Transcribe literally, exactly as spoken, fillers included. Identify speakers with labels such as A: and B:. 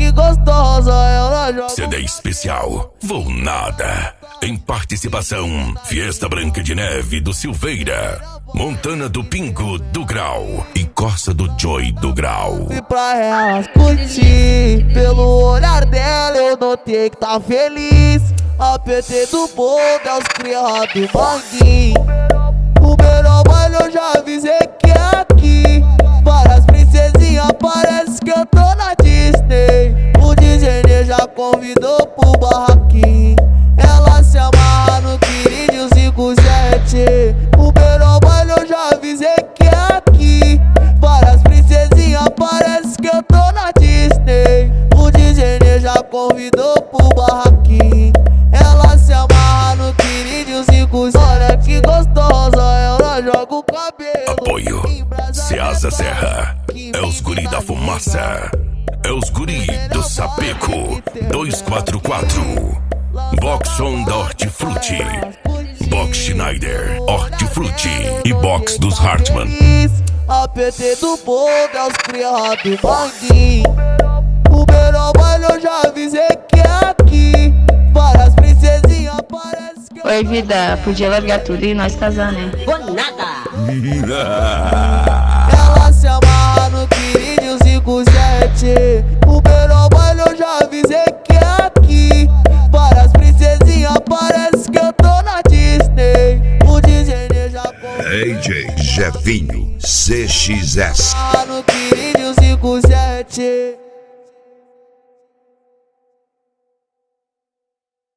A: que gostosa, ela joga.
B: C D especial Vou Nada. Em participação, Fiesta Branca de Neve do Silveira, Montana do Pingo do Grau e Corsa do Joy do Grau.
A: E pra elas curtir, pelo olhar dela eu notei que tá feliz. A P T do bolo é os criados do manguinho. O melhor baile eu já avisei que é aqui. Várias princesinhas, parece que eu tô na Disney. O D J já convidou pro barraquinho. Ela se amarra no Quiridio cinco sete. O melhor baile eu já avisei que é aqui. Várias princesinhas, parece que eu tô na Disney. O D J já convidou pro barraquinho. Ela se amarra no Quiridio cinco sete. Olha que gostosa, ela joga o cabelo.
B: Apoio Ceasa Serra. É os guri da fumaça. É os guri do Sapeco dois quatro quatro. Box Som da Hortifruti, Box Schneider, Hortifruti e Box dos Hartmann.
A: A P T do bolo é os criados do manguinho. O melhor baile eu já avisei que é aqui. Várias princesinhas, parece que eu...
C: Oi, vida, podia largar tudo e nós casar, né?
D: Vou nada.
A: Ela se amarra no Quiridio cinco sete. O melhor baile eu já avisei que é aqui. Várias princesinhas, parece que eu tô na Disney. O D J já
E: D J Jefinho C X S.
A: no Quiridio cinco sete.